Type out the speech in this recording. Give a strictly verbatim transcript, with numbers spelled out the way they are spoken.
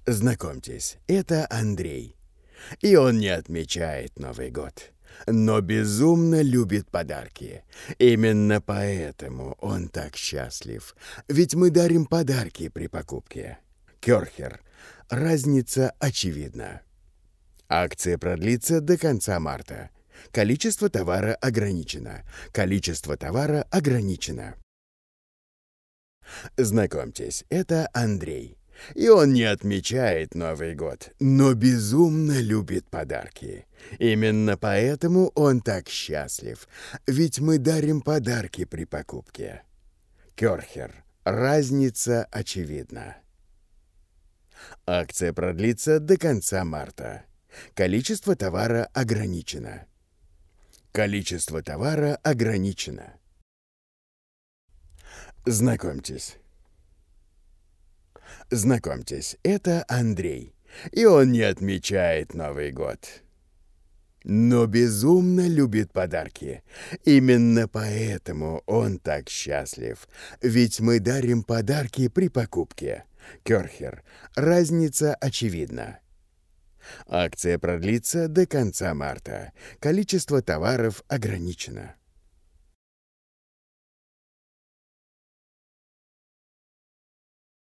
Знакомьтесь, это Андрей. И он не отмечает Новый год, но безумно любит подарки. Именно поэтому он так счастлив. Ведь мы дарим подарки при покупке. Кёрхер. Разница очевидна. Акция продлится до конца марта. Количество товара ограничено. Количество товара ограничено. Знакомьтесь, это Андрей. И он не отмечает Новый год, но безумно любит подарки. Именно поэтому он так счастлив. Ведь мы дарим подарки при покупке. Кёрхер. Разница очевидна. Акция продлится до конца марта. Количество товара ограничено. Количество товара ограничено. Знакомьтесь. Знакомьтесь, это Андрей. И он не отмечает Новый год, но безумно любит подарки. Именно поэтому он так счастлив. Ведь мы дарим подарки при покупке. Кёрхер. Разница очевидна. Акция продлится до конца марта. Количество товаров ограничено.